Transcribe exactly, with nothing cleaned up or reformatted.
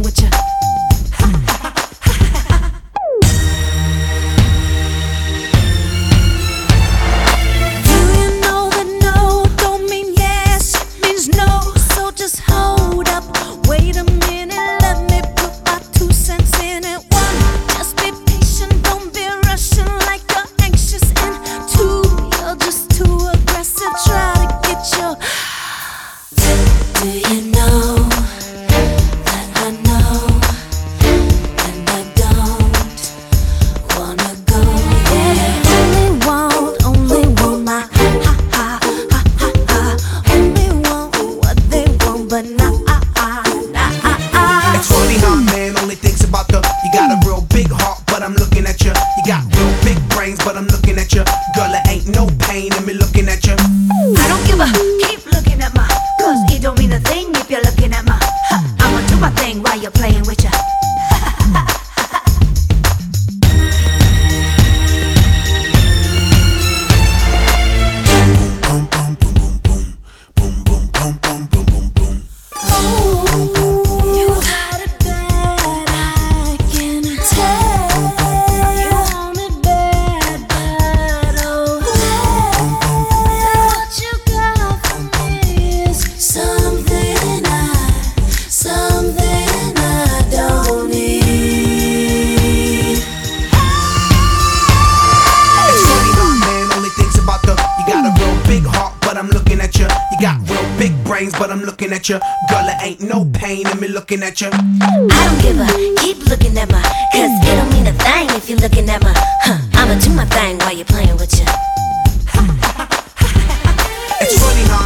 with you. Do you know that no don't mean yes, it means no. So just hold up, wait a minute, let me put my two cents in it. One, just be patient, don't be rushing like you're anxious. And two, you're just too aggressive, try to get your. Do you know that I know, and I don't wanna go? Yeah, only want, only want my ha ha ha ha ha. Only want what they want, but not ah ah nah ah ah. It's funny how man only thinks about the. You got a real big heart, but I'm looking at you. You got real big brains, but I'm looking at you. Girl, there ain't no pain in me looking at you. I don't give a. Keep looking at my. Cause it don't mean a thing if you're looking at my. I'ma do my thing while you're playing with ya. You got it bad, I can tell. You want it bad, bad, oh what you got for me is something I, something I don't need. It's funny how man only thinks about the. You got a real big heart, but I'm looking at you. You got real big brains, but I'm looking at you. Girl, there ain't no pain in me looking at you. I don't give a. Keep looking at my. Cause it don't mean a thing if you're looking at my. Huh, I'ma do my thing while you're playing with ya. It's funny how